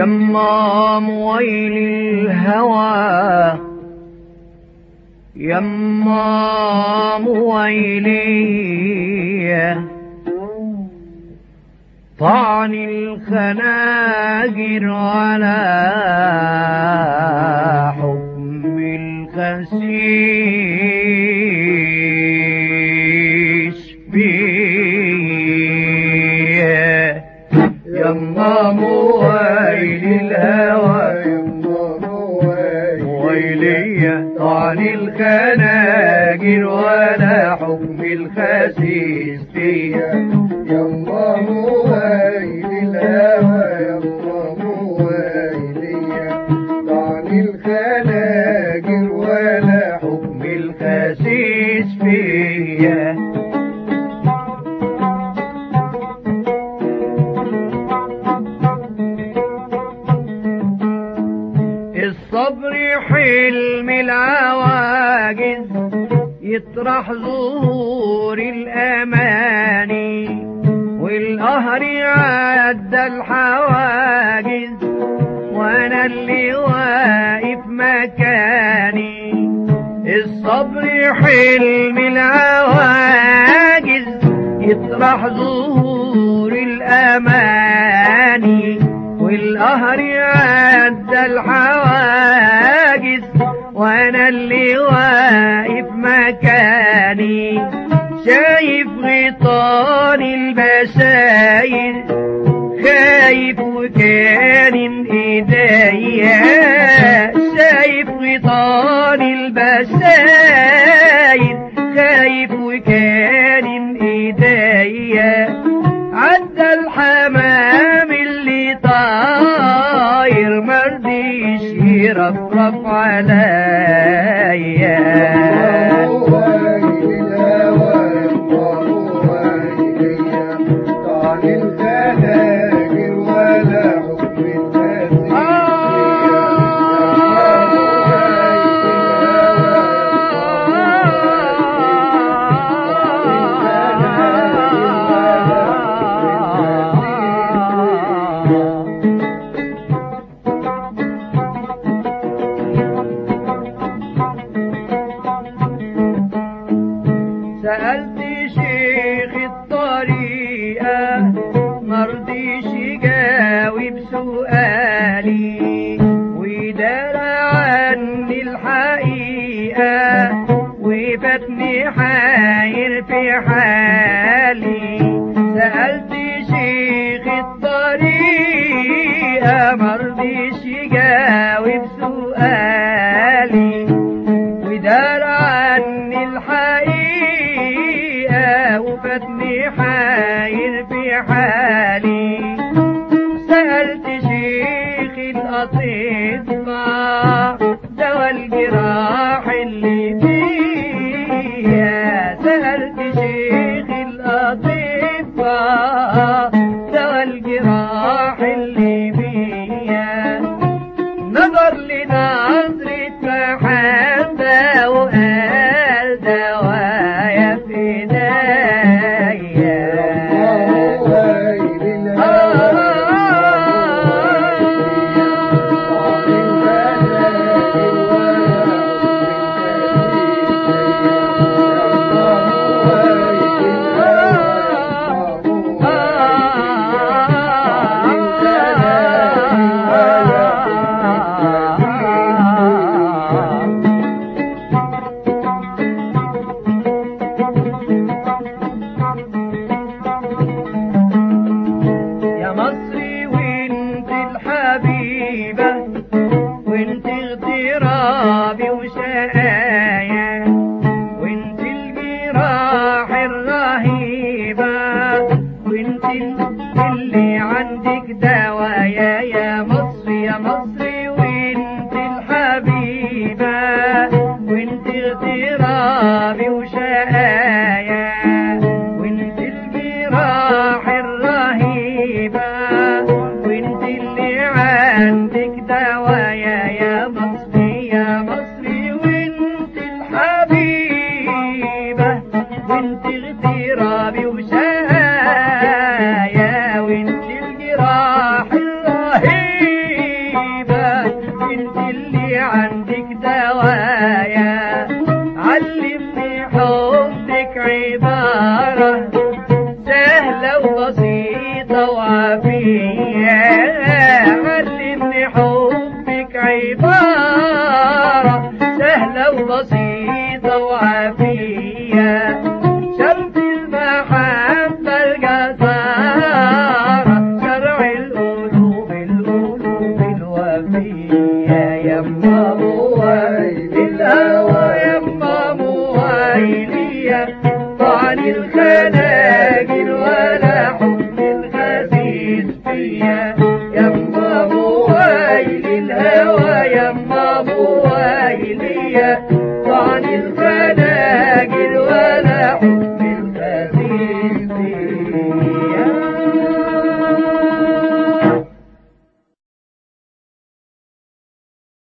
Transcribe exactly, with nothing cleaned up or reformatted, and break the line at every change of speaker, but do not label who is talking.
يما مويل الهوى يما مويلي طعن الخناجر على حكم الخسيس بيه يما مويل الهوى مويلي طعن الخناجر على حكم الخسيس بيه
يما مويل الهوى يما مويلي طعن الخناجر ولا حكم
الخسيس فيا الصبر حلم العواجز يطرح ظهور الأماني والقهر عدى الحواجز وانا اللي واقف مكاني الصبر حلم العواجز يطرح ظهور الأماني والقهر عدى الحواجز وانا اللي واقف مكاني شايف غيطان البشاير خايف وكان ايديا شايف غيطان البشاير خايف وكان ايديا عدى الحمام اللي طاير مرضيش يرفرف عليا سألت شيخ الطريقة مرضيش يجاوب سؤالي ودار عني الحقيقة وفاتني حاير في حالي سألت شيخ الطريقة مرضيش يجاوب سؤالي ودار عني الحقيقة وفاتني حاير في حالي سألت شيخ الأطباء دوا الجراح اللي فيها سألت شيخ الأطباء دوا الجراح اللي فيها نظر لنظرة محبة وقال دوايا في ايديا وانت اغترابي وشقايا وانت الجراح الرهيبة وانت اللي عندك دوايا يا مصر يا مصر وانت الحبيبة وانت اغترابي وشقايا وانت الجراح الرهيبة وانت اللي عندك دوايا يا مصري يا مصري وانت الحبيبة وانت اغترابي وشايا وانت الجراح الرهيبة سهلة وبسيطة وعافية، علمني حبك عبارة سهلة وبسيطة وعافية، شرط المحبة القصارى، شرع القلوب القلوب الوفية، يما مويلي الهوى يما مويلية، طعن الخلاجل ولا حب الخسيس فيا.